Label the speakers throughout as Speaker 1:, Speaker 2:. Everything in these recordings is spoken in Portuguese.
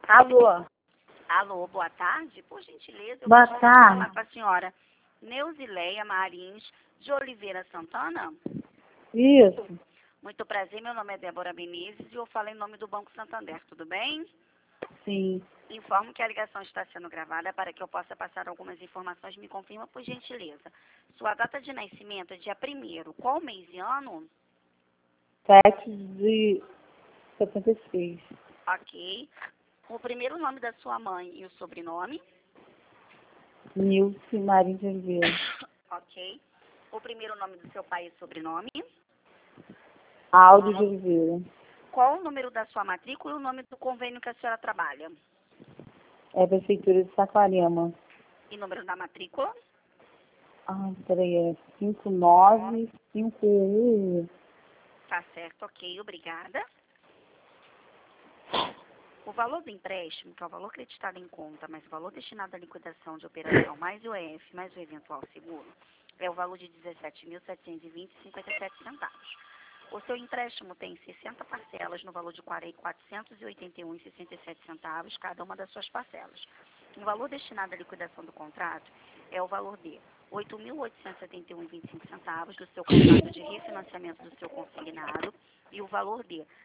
Speaker 1: Alô,
Speaker 2: Alô, boa tarde. Por gentileza, eu
Speaker 1: boa
Speaker 2: gostaria de falar
Speaker 1: tarde.
Speaker 2: com a senhora Neuzileia Marins de Oliveira Santana.
Speaker 1: Isso,
Speaker 2: Muito prazer, meu nome é Débora Menezes e eu falo em nome do Banco Santander, tudo bem?
Speaker 1: sim.
Speaker 2: Informo que a ligação está sendo gravada para que eu possa passar algumas informações. Me confirma, por gentileza. Sua data de nascimento é dia 1º. Qual mês e ano?
Speaker 1: 7 de 76.
Speaker 2: Ok. O primeiro nome da sua mãe e o sobrenome?
Speaker 1: Nilce Marinho de Oliveira.
Speaker 2: Ok. O primeiro nome do seu pai e sobrenome?
Speaker 1: Aldo de Oliveira.
Speaker 2: Qual o número da sua matrícula e o nome do convênio que a senhora trabalha?
Speaker 1: É a Prefeitura de Saquarema.
Speaker 2: E número da matrícula?
Speaker 1: Peraí, é 5951.
Speaker 2: Tá certo, ok, obrigada. O valor do empréstimo, que é o valor creditado em conta, mais o valor destinado à liquidação de operação, mais o EF, mais o eventual seguro, é o valor de R$ 17.720,57. O seu empréstimo tem 60 parcelas no valor de R$ 481,67, cada uma das suas parcelas. O valor destinado à liquidação do contrato é o valor de R$ 8.871,25 do seu contrato de refinanciamento do seu consignado e o valor de R$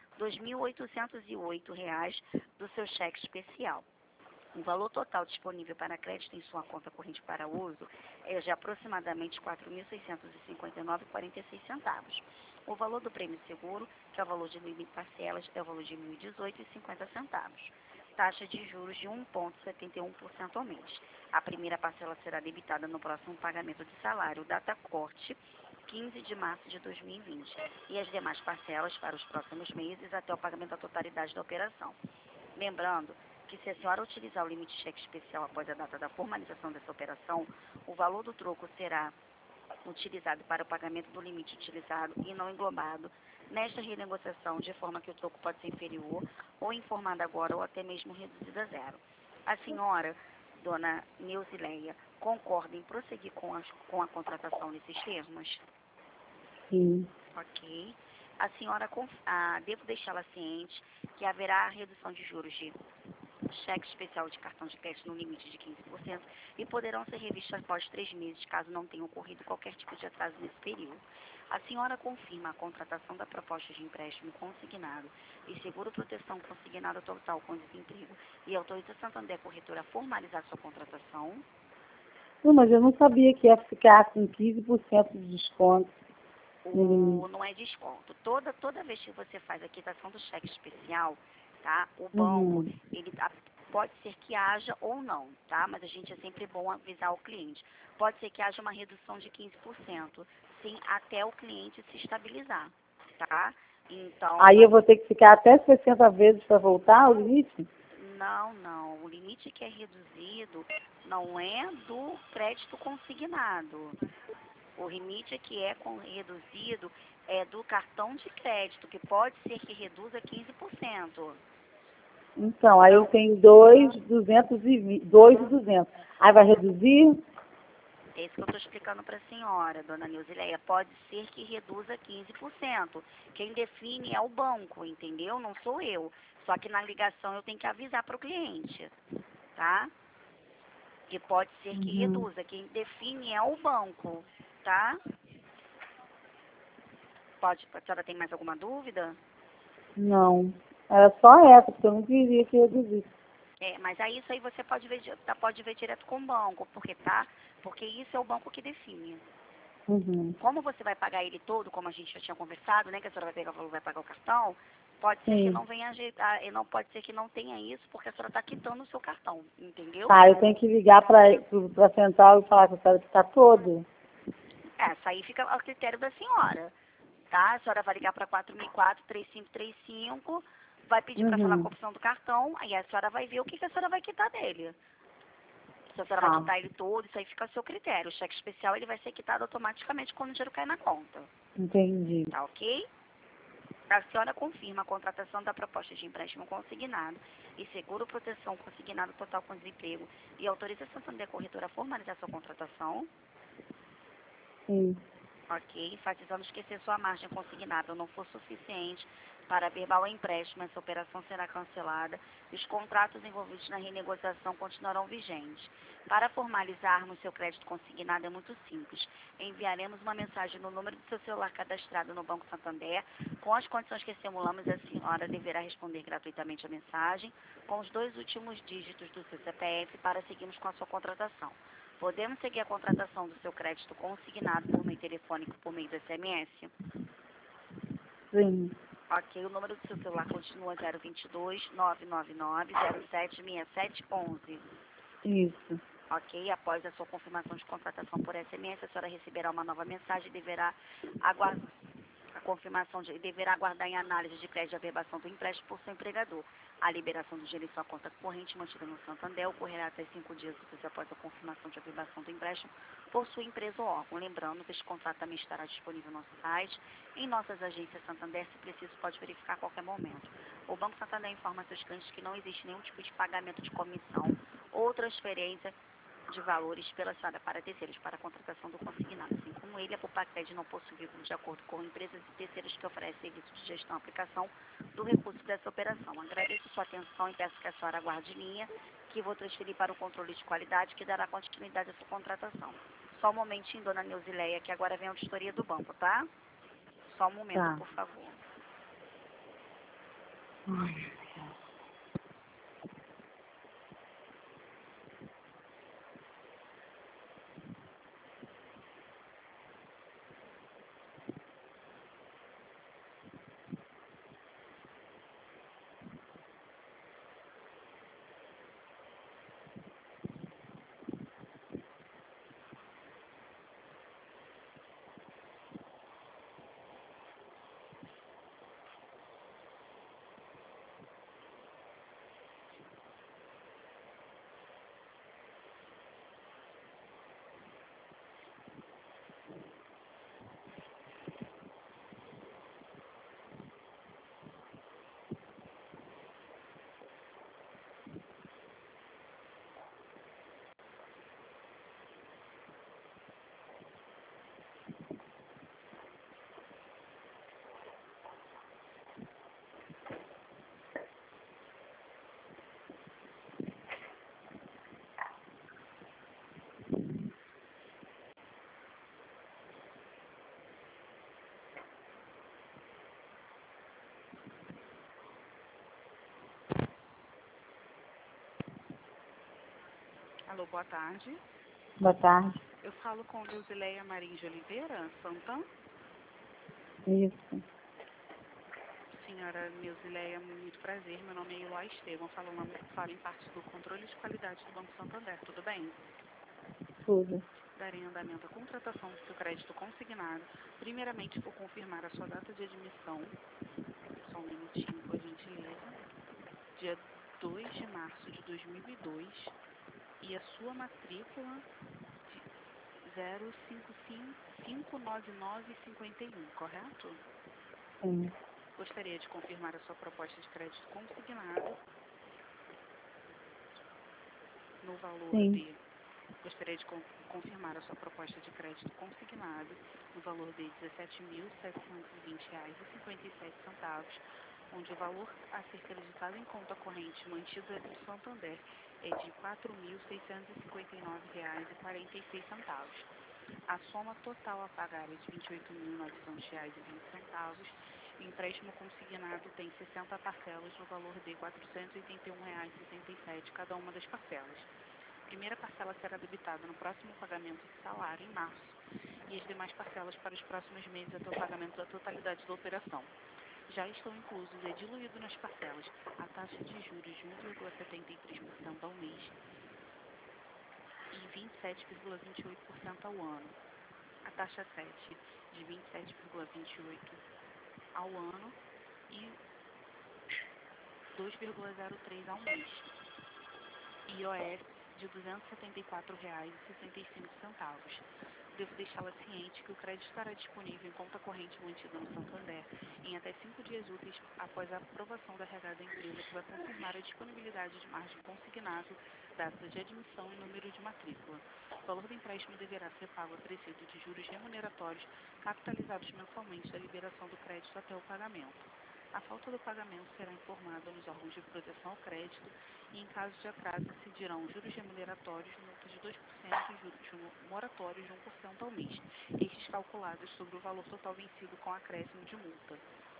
Speaker 2: 2.808 do seu cheque especial. O valor total disponível para crédito em sua conta corrente para uso é de aproximadamente R$ 4.659,46. O valor do prêmio seguro, que é o valor de 1.000 parcelas, é o valor de R$ 1.018,50. Taxa de juros de 1,71% ao mês. A primeira parcela será debitada no próximo pagamento de salário, data corte, 15 de março de 2020. E as demais parcelas para os próximos meses até o pagamento da totalidade da operação. Lembrando que se a senhora utilizar o limite de cheque especial após a data da formalização dessa operação, o valor do troco será utilizado para o pagamento do limite utilizado e não englobado nesta renegociação, de forma que o troco pode ser inferior ou informado agora ou até mesmo reduzido a zero. A senhora, dona Neuzileia, concorda em prosseguir com a contratação nesses termos?
Speaker 1: Sim.
Speaker 2: Ok. A senhora, devo deixá-la ciente que haverá redução de juros de cheque especial de cartão de crédito no limite de 15% e poderão ser revistos após 3 meses, caso não tenha ocorrido qualquer tipo de atraso nesse período. A senhora confirma a contratação da proposta de empréstimo consignado e seguro-proteção consignado total com desemprego e autoriza a Santander Corretora a formalizar sua contratação?
Speaker 1: Não, mas eu não sabia que ia ficar com 15% de desconto.
Speaker 2: Não é desconto. Toda vez que você faz a quitação do cheque especial, tá? O banco,
Speaker 1: Uhum.
Speaker 2: pode ser que haja ou não, tá? Mas a gente é sempre bom avisar o cliente. Pode ser que haja uma redução de 15%, sim, até o cliente se estabilizar, tá? Então,
Speaker 1: Aí eu vou ter que ficar até 60 vezes para voltar ao limite?
Speaker 2: não. O limite que é reduzido não é do crédito consignado. O limite que é reduzido é do cartão de crédito, que pode ser que reduza 15%.
Speaker 1: Então, aí eu tenho 2.200. Aí vai reduzir?
Speaker 2: É isso que eu estou explicando para a senhora, dona Neuzileia. Pode ser que reduza 15%. Quem define é o banco, entendeu? Não sou eu. Só que na ligação eu tenho que avisar para o cliente, tá? Que pode ser que
Speaker 1: Uhum.
Speaker 2: reduza. Quem define é o banco, tá? A senhora tem mais alguma dúvida?
Speaker 1: Não. Era só essa, porque eu não queria que reduzisse.
Speaker 2: Mas aí isso aí você pode ver direto com o banco, porque isso é o banco que define.
Speaker 1: Uhum.
Speaker 2: Como você vai pagar ele todo, como a gente já tinha conversado, né, que a senhora vai pagar o cartão, pode ser que
Speaker 1: Sim.
Speaker 2: não venha ajeitar, e não pode ser que não tenha isso, porque a senhora está quitando o seu cartão, entendeu?
Speaker 1: Tá, eu tenho que ligar para a central e falar que eu quero que está todo.
Speaker 2: Essa aí fica ao critério da senhora, tá? A senhora vai ligar para 4004-3535, vai pedir para falar com
Speaker 1: Uhum.
Speaker 2: a opção do cartão, aí a senhora vai ver o que a senhora vai quitar dele. Se a senhora vai
Speaker 1: Tá,
Speaker 2: quitar ele todo, isso aí fica a seu critério. O cheque especial ele vai ser quitado automaticamente quando o dinheiro cai na conta.
Speaker 1: entendi.
Speaker 2: Tá ok? A senhora confirma a contratação da proposta de empréstimo consignado e seguro proteção consignado total com desemprego e autoriza a Santander Corretora a formalizar sua contratação.
Speaker 1: Sim.
Speaker 2: Ok, enfatizando que se a sua margem consignável não for suficiente Para verbal empréstimo, essa operação será cancelada e os contratos envolvidos na renegociação continuarão vigentes. Para formalizarmos seu crédito consignado é muito simples. Enviaremos uma mensagem no número do seu celular cadastrado no Banco Santander. Com as condições que simulamos, a senhora deverá responder gratuitamente a mensagem com os 2 últimos dígitos do seu CPF para seguirmos com a sua contratação. Podemos seguir a contratação do seu crédito consignado por meio telefônico por meio do SMS?
Speaker 1: Sim.
Speaker 2: Ok, o número do seu celular continua 022 999 076711.
Speaker 1: Isso.
Speaker 2: Ok, após a sua confirmação de contratação por SMS, a senhora receberá uma nova mensagem e deverá aguardar deverá aguardar em análise de crédito de averbação do empréstimo por seu empregador. A liberação do dinheiro em sua conta corrente mantida no Santander ocorrerá até 5 dias úteis após a confirmação de averbação do empréstimo por sua empresa ou órgão. Lembrando que este contrato também estará disponível no nosso site, em nossas agências Santander, se preciso, pode verificar a qualquer momento. O Banco Santander informa a seus clientes que não existe nenhum tipo de pagamento de comissão ou transferência de valores pela senhora para terceiros para a contratação do consignado, assim como ele, a Pupacred não possui vínculo de acordo com empresas e terceiros que oferecem serviços de gestão e aplicação do recurso dessa operação. Agradeço sua atenção e peço que a senhora aguarde linha, que vou transferir para o controle de qualidade, que dará continuidade à sua contratação. Só um momentinho, dona Neuzileia, que agora vem a auditoria do banco, tá? Só um momento,
Speaker 1: Tá.
Speaker 2: por favor.
Speaker 1: Ai,
Speaker 3: Alô, boa tarde.
Speaker 1: boa tarde.
Speaker 3: Eu falo com Neuzileia Marinho de Oliveira, Santã.
Speaker 1: Isso.
Speaker 3: Senhora Neuzileia, muito prazer. Meu nome é Iló Estevam, falo em parte do controle de qualidade do Banco Santander. Tudo bem?
Speaker 1: Tudo.
Speaker 3: Darei andamento à contratação do seu crédito consignado. Primeiramente, vou confirmar a sua data de admissão. Só um minutinho, por gentileza. Dia 2 de março de 2002. E a sua matrícula de 05559951, correto?
Speaker 1: Sim.
Speaker 3: Gostaria de confirmar a sua proposta de crédito consignado no valor
Speaker 1: Sim.
Speaker 3: de... Gostaria de confirmar a sua proposta de crédito consignado no valor de R$ 17.720,57, onde o valor a ser creditado em conta corrente mantida no Santander é de R$ 4.659,46. A soma total a pagar é de R$ 28.900,20. O empréstimo consignado tem 60 parcelas no valor de R$ 481,67 cada uma das parcelas. A primeira parcela será debitada no próximo pagamento de salário, em março, e as demais parcelas para os próximos meses até o pagamento da totalidade da operação. Já estão inclusos e diluído nas parcelas a taxa de juros de 1,73% ao mês e 27,28% ao ano. A taxa 7 de 27,28% ao ano e 2,03% ao mês. IOS de R$ 274,65. Devo deixá-la ciente que o crédito estará disponível em conta corrente mantida no Santander em até 5 dias úteis após a aprovação da regada da empresa, que vai confirmar a disponibilidade de margem consignado, data de admissão e número de matrícula. O valor do empréstimo deverá ser pago acrescido de juros remuneratórios capitalizados mensalmente da liberação do crédito até o pagamento. A falta do pagamento será informada nos órgãos de proteção ao crédito e, em caso de atraso, incidirão juros remuneratórios, multa de 2% e juros moratórios de 1% ao mês, estes calculados sobre o valor total vencido com acréscimo de multa.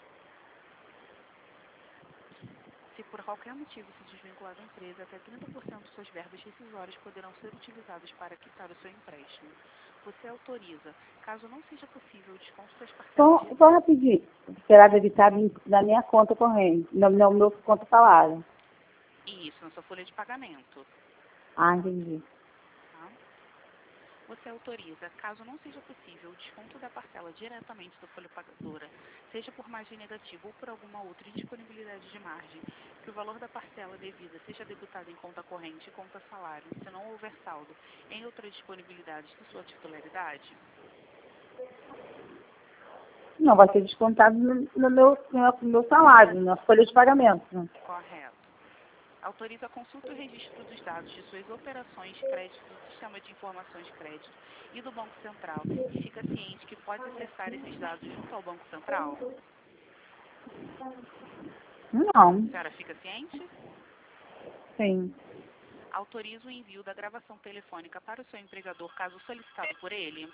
Speaker 3: Se por qualquer motivo se desvincular da empresa, até 30% de suas verbas rescisórias poderão ser utilizadas para quitar o seu empréstimo. Você autoriza, caso não seja possível o desconto das parcelas...
Speaker 1: Só rapidinho. Será debitado na minha conta corrente, no meu conta salário.
Speaker 3: Isso, na sua folha de pagamento.
Speaker 1: Ah, entendi.
Speaker 3: Tá? Você autoriza, caso não seja possível o desconto da parcela diretamente da folha pagadora, seja por margem negativa ou por alguma outra indisponibilidade de margem, que o valor da parcela devida seja debitado em conta corrente e conta salário, se não houver saldo em outra disponibilidade de sua titularidade?
Speaker 1: Não, vai ser descontado no meu salário, na folha de pagamento. Né?
Speaker 3: Correto. Autoriza a consulta e registro dos dados de suas operações de crédito do Sistema de Informações de Crédito e do Banco Central e fica ciente que pode acessar esses dados junto ao Banco Central?
Speaker 1: Não,
Speaker 3: A senhora fica ciente?
Speaker 1: sim.
Speaker 3: Autoriza o envio da gravação telefônica para o seu empregador caso solicitado por ele?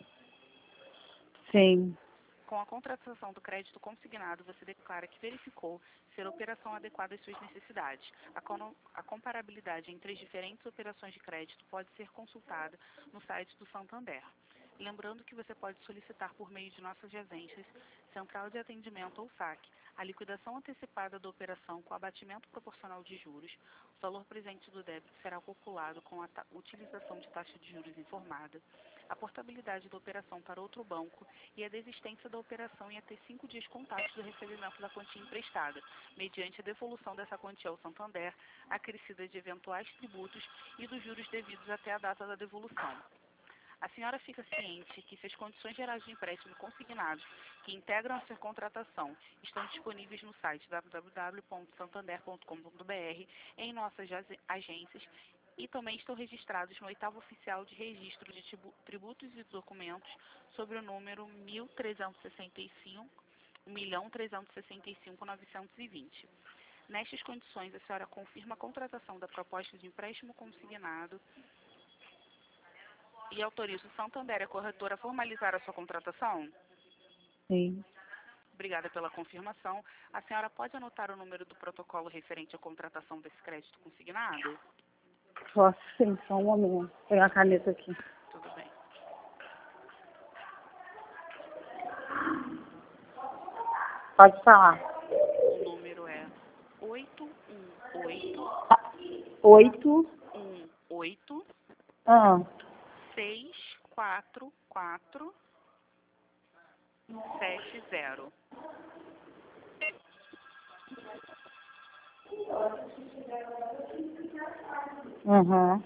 Speaker 1: Sim.
Speaker 3: Com a contratação do crédito consignado, você declara que verificou ser a operação adequada às suas necessidades. A comparabilidade entre as diferentes operações de crédito pode ser consultada no site do Santander. Lembrando que você pode solicitar por meio de nossas agências, Central de Atendimento ou SAC, a liquidação antecipada da operação com abatimento proporcional de juros. O valor presente do débito será calculado com a utilização de taxa de juros informada, a portabilidade da operação para outro banco e a desistência da operação em até 5 dias contados do recebimento da quantia emprestada, mediante a devolução dessa quantia ao Santander, acrescida de eventuais tributos e dos juros devidos até a data da devolução. A senhora fica ciente que se as condições gerais de empréstimo consignados que integram a sua contratação estão disponíveis no site www.santander.com.br, em nossas agências, e também estão registrados no 8º Oficial de Registro de Tributos e Documentos sobre o número 1.365.920. Nestas condições, a senhora confirma a contratação da proposta de empréstimo consignado e autoriza o Santander, a corretora, a formalizar a sua contratação?
Speaker 1: Sim.
Speaker 3: Obrigada pela confirmação. A senhora pode anotar o número do protocolo referente à contratação desse crédito consignado?
Speaker 1: Posso sim, só um momento. Vou pegar a caneta aqui.
Speaker 3: Tudo bem.
Speaker 1: Pode falar.
Speaker 3: O número é
Speaker 1: 8.
Speaker 3: 64470.
Speaker 1: Uhum.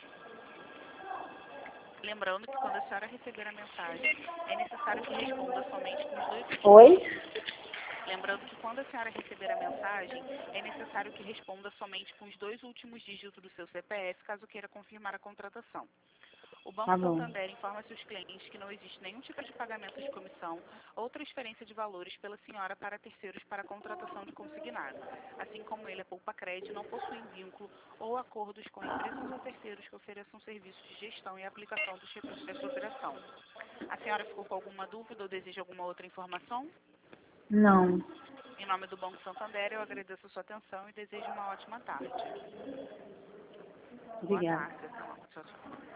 Speaker 3: Lembrando que quando a senhora receber a mensagem, é necessário que responda somente com os dois...
Speaker 1: Oi?
Speaker 3: Lembrando que quando a senhora receber a mensagem, é necessário que responda somente com os 2 últimos dígitos do seu CPF, caso queira confirmar a contratação. O Banco
Speaker 1: Tá bom.
Speaker 3: Santander informa seus clientes que não existe nenhum tipo de pagamento de comissão ou transferência de valores pela senhora para terceiros para a contratação de consignado. Assim como ele, a Poupa Crédito não possui vínculo ou acordos com empresas ou terceiros que ofereçam serviços de gestão e aplicação dos recursos dessa operação. A senhora ficou com alguma dúvida ou deseja alguma outra informação?
Speaker 1: Não.
Speaker 3: Em nome do Banco Santander, eu agradeço a sua atenção e desejo uma ótima tarde.
Speaker 1: Obrigada.
Speaker 3: Boa tarde. Até logo. Tchau, tchau.